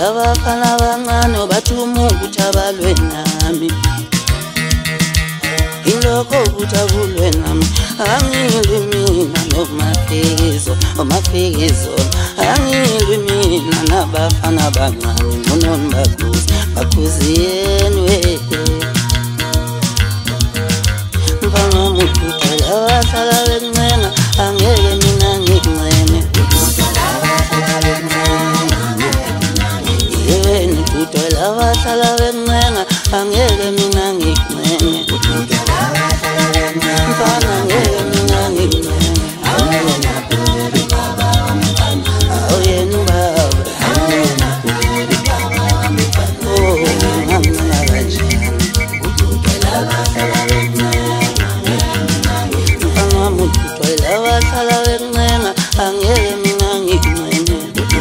abafana abancane bathuma ukuthi abalwe nami ilokho ukuthi akulwe nami angilwi mina nomafekezo angilwi mina nabafana abancane nononi bakuziyeni wehe mfana muthuthela abahlala bencenga angeke mina ngikuncene yeni kudala abahlala bencenga angeke mina ngikuncene mfana angeke mina ngikuncene awuyeni baba oh ngamncela kanjani mfana muthuthela abahlala bencenga angeke mina ngikuncene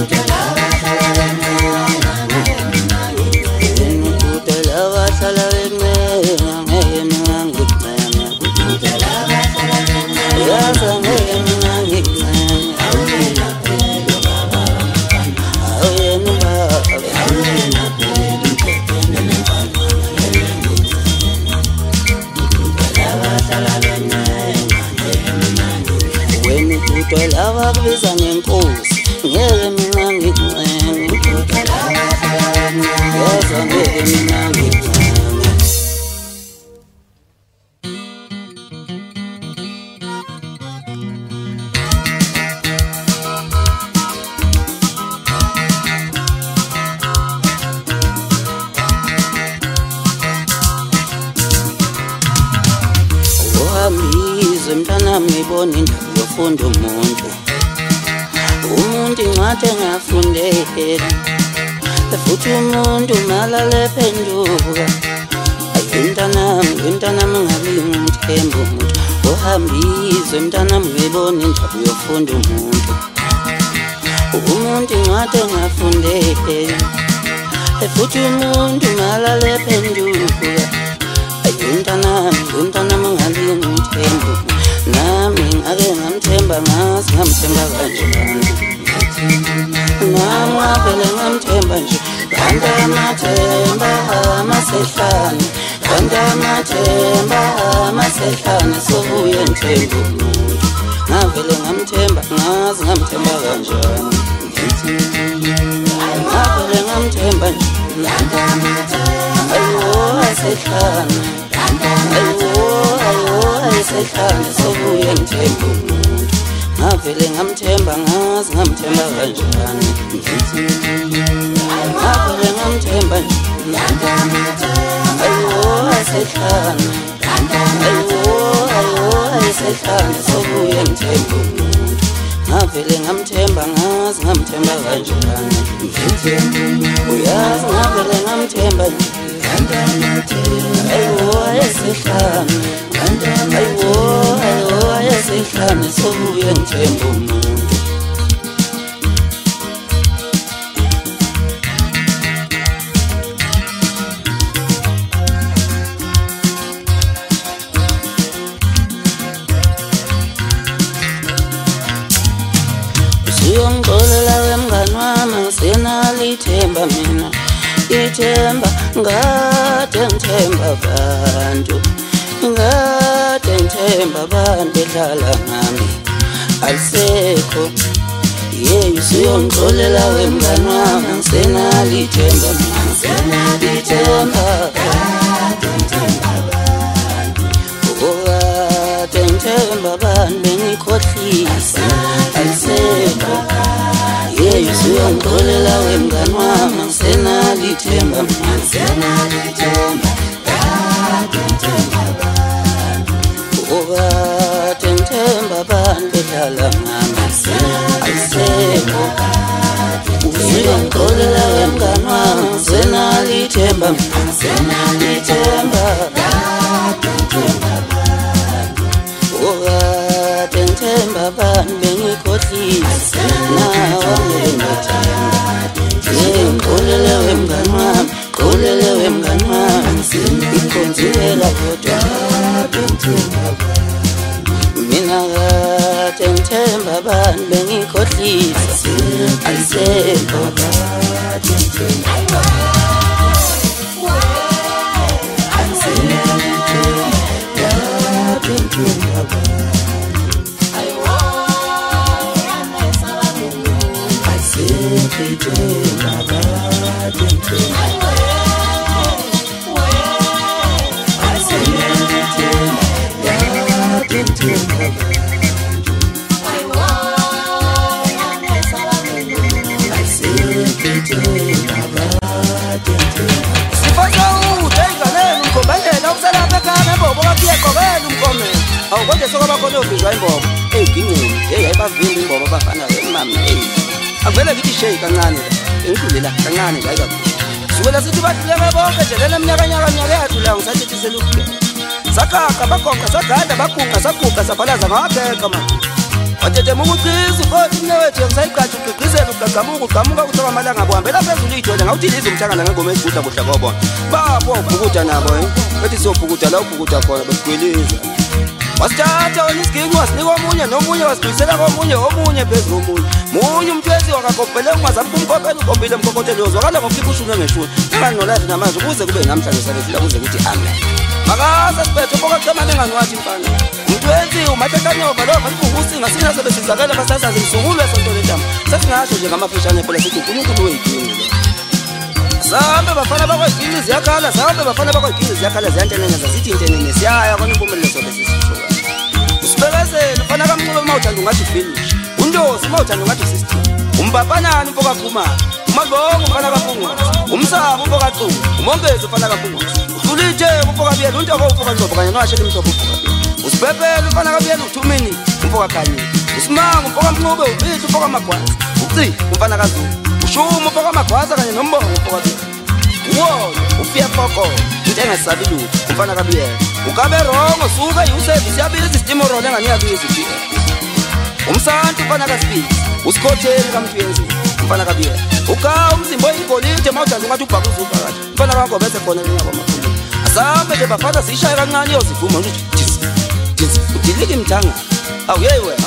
lava kubiza ngenkosi ngeke mina ngikuncene yaza ngeke mina ngikuncene uhambizwe mntanami ngibona indaba yofunda umuntu incwadi engafundeka futhi umuntu malale phenduka ayimntanami ngalinga umthemba umuntu ohambizwe mntanami ngibona indaba yofunda umuntu incwadi engafundeka futhi umuntu malale phenduka ayimntanami ngalinga umthemba nami ngake ngamthemba ngazi ngamthemba kanjani nami ngavele ngamthemba nje kanti amathemba amasehlane kanti amathemba amasehlane sobuye ngithemba umuntu ngavele ngamthemba ngazi ngamthemba kanjani ngavele ngamthemba nje kanti amathemba ayo asehlane ayo ayisehlane sobuye ngithemba umuntu ngavele ngamthemba ngazi ngamthemba kanjani ngavele ngamthemba ayo asehlane ayo ayisehlane sobuye ngithemba umuntu ngavele ngamthemba ngazi ngamthemba kanjani uyazi ngavele ngamthemba ayo ayisehlane ayo ayisehlane sobuye ngithemba umuntu usuyongixolela wemngani wami ngisenalithemba mina ithemba ngade ngithemba abantu ngade ngithemba abantu edlala ngami alisekho usuyongixolela wemngani wami ngisenalithemba mina ngisenalithemba ngade ngithemba abantu bengikhohlisa alisekho usuyongixolela wemngani wami ngisenalithemba mina ngisenalithemba kade ngithemba abantu bedlala ngami alisekho usuyongixolela wemngani wami ngisenalithemba mina ngisenalithemba kade ngithemba ngithemba abantu bengikhohlisa nawe ngithemba wemngani wami xolele wemngani wami ikhonzela kodwa mina kade ngithemba abantu bengikhohlisa alisekho imbobo kakuyeqokela umkomelo awukonje sokuba khona ovizwa imbobo ey'gingeni ayibavimba imbobo abafana mama akuvele ngithi shake kancane engidlulela kancane la kakhulu sukela sithi bahluleke bonke nje lena minyaka yathu la ngisathethisela ukugela sakhaqa bagonqa saganda bagunqa saguqa sabhalaza ngabheka manje wathethe umuchizi kodwa umnewethu ngisayiqatha ugqigqizela ugqamuka kuthi amalanga buhambela phezulu ithole ngawuthi lizo umthangala ngengoma ezigudla kuhla kwabona babo ubhukuda nabo bethi siyobhukuda la ubhukuda khona besigwiliza wasithatha wena isiginci wasinika omunye nomunye wasidlulisela komunye phezulu komunye umthwezi wakakopele ungazami kumkopela ukombile emkokotelo yozwakala ngokukhipha ushuni ngeshuni ngani nolazi namanje ukuze kube namhlanje sabefika kuze kuthi amen makasa sibethe pokacamane nganwathi mfana umthwenzi umathetanyova lo vanikuhusinga sina sebesizakela basasazi msukulwe sonto letama sesingasho nje ngamafishane phela sithi uNkulunkulu wey'ginci sahambe bafana bakweginci ziyakhala sahambe bafana bakweginci ziyakhala ziyanteneneza sithi intenene siyaya kona impumelelo sobe sisishuka usibekezele ufana kamncube mawuthanda ungathi finish undosi mawuthanda ungathi system umbapanani mfoka khumana umadlongo ufana kapungozi umsabo mfoka xungu umongezi ufana kapungozi uhlulithe umfoka biyela untoko umfoka ncopho kanye noashela imhlopho umfoka biyela usibhebhele ufana kabiyela u2 minutes umfoka khanye usimanga umfoka mncube ubithi umfoka magwaza uci umfana kazulu ushuma umfoka magwaza kanye nombongo umfoka biyela uwona ufiyafoko into engasabi lutho umfana kabiyela ukabe rongo suka yiuservice yabili system roll enganiyabizi umsantu ufana kasiphi usikhotheli kamthwenzi umfana kabiyela uka umzimbo oyigolide mawudazi ungathi ubhaka uzuvakathi umfana kango bese khona ngiyabamakhulu asambe nje bafana siyishaye kancane yozivuma nje udilike imthanga awu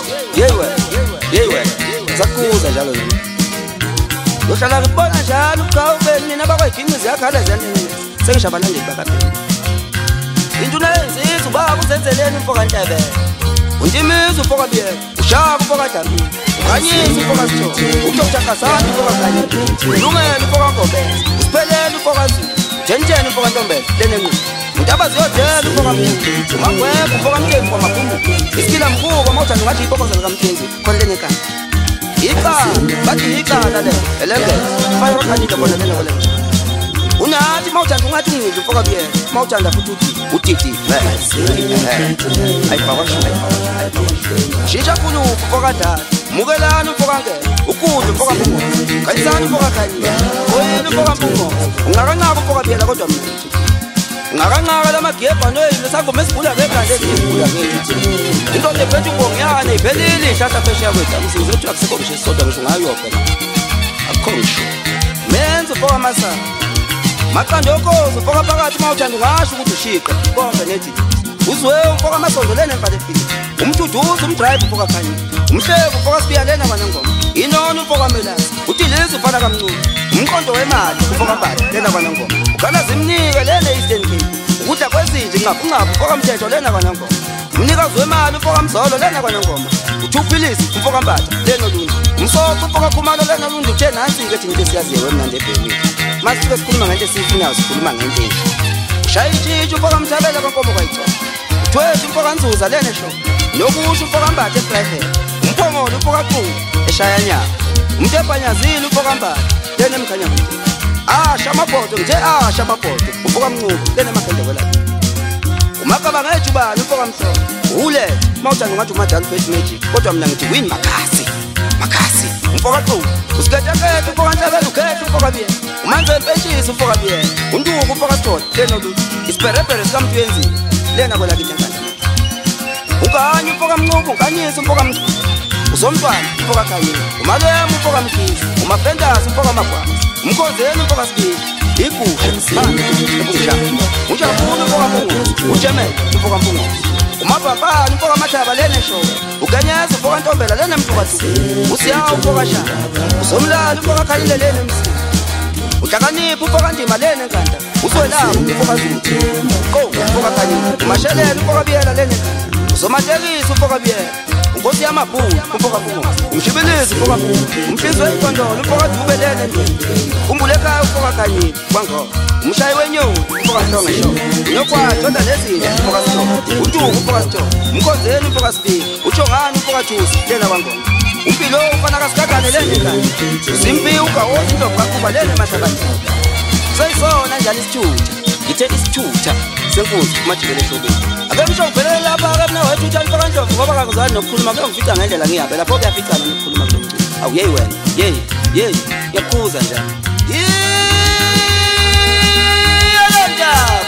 yeyiwe zakuza njalo nami uhlala ngibona njalo ukawubeni nina bakweginci ziyakhala ziyantenene sengishabalandeli bakaphela into unayenzisa ubaba uzenzeleni umfoka ntebele untimiza umfoka biyela ushaka umfoka dambile ukhanyisa umfoka sithole uthokuthakhasana umfoka kanye ulungele umfoka ngobele usiphelele umfoka zulu ujenjene umfoka ntombele lenenqubo untaba ziyodela umfoka mthunzi umagwebha umfoka mthunzi kwamakhumbu isikila mkuko mawuthanda ungathi yipokozela kamthunzi khona lenekala iqala bathi iqala le elengele fire okhanile khona lenekole unathi mawuthanda ungathi ungidla umfoka biyela mawuthanda futhi utiti shisha khulu umfoka dala mukelani umfoka ngela ukudla umfoka mpungozi khanyisani umfoka khanyile oyini umfoka mpungozi ungakancaka umfoka biyela kodwa mna ungakancaka lamagebha noyini sangoma esivula ngebrand ezivula ngethi into lephethe ubongiyane iphelile ihlahla phesheya kwethu amsize ukuthi akusekho ngisho isodwa ngisho ngayopha akukho ngisho menze umfoka masana maqanda okozo umfoka phakathi mawuthanda ungasho ukuthi ushiqe konke nethi uzwe umfoka amasondelene embalefile umduduza umdrive umfoka khanyile umhleko umfoka sibiyalena kwanengoma inono umfoka melasi uthi lezi ufana kamncube umqondo wemali umfoka mbali lena kwanengoma ukhala zimnike lena Eastern Cape ukudla kwezinje ngaphuncaphu umfoka mthetho lena kwanengoma umnikazi wemali umfoka mzolo lena kwanengoma uthupilisi umfoka mbatha lena lundu umsoco umfoka khumalo lena lundu uthe nansi-ke thina into siyaziye wemnandi ebhenini masifike sikhuluma ngento esiyifunayo sikhuluma ngento enhle ushaya itshitsha umfoka mthabela kankomo kwayicola uthwethe umfoka nzuza lena eshopo nokusho umfoka mbatha ebrayhela umphongolo umfoka qungu eshaya nyaka umtebhanyazile umfoka mbatha lena emkhanyakude asha amabhodo nje asha amabhodo umfoka mncube lena emakhendekwelaphi umagaba ngejubane umfoka mhlophe ulethe mawuthanda ungathi umadala first magic kodwa mina ngithi win makhasi umfoka qungu usikethekethe umfoka nhlabela ukhethe umfoka biyela umanze empeshisa umfoka biyela untuku umfoka sithole lena olutho isiperebhere sikamthwenzile lena kwelakithi enkandla ukanye umfoka mncube unkanyisa umfoka mncube usomntwana umfoka khanyile umalema umfoka mhlisi umafendasi umfoka magwazi umkhonzeni umfoka sibili igusha manje unjabule umfoka mpungozi ujemele umfoka mpungozi umabhabhane umfoka mathaba lena eshobo ukenyeza umfoka ntombela lena mthukathuku usiyawa umfoka shaka usomlala umfoka khanyile lena emsini uhlakanipha umfoka ndima lena enkanda uswelapho umfoka zulu umfoka khanyile umashelela umfoka biyela lena enkanda usomatekisi umfoka biyela unkosi yamabhulu umfoka mpungozi umshibilisi umfoka mpungozi umhlinzi wey'kondolo umfoka dubelele endweni umbule ekhaya umfoka khanyile kwangoko umshayi wenyoni umfoka mhlonge eshobo unokwathi oda nezinja umfoka sithole untuku umfoka sithole umkhonzeni umfoka sibili utshongani umfoka thusi lena kwangoma umpilo ufana kasigagane lena enkanda usimpi ugawosi indlovu kaquba lena emahlabathini seyisona njalo isithutha uphethe isithutha senkunzi kumajikele ehlobeni ake ngisho ngivele lapha ake mina wethu utshani faka ndlovu ngoba kakuzani nokukhuluma ke ngifica ngendlela ngiyabe lapho kuyafica nokukhuluma kulo mcimbi awu yeyi wena yeyi ngiyakhuza njalo yalonja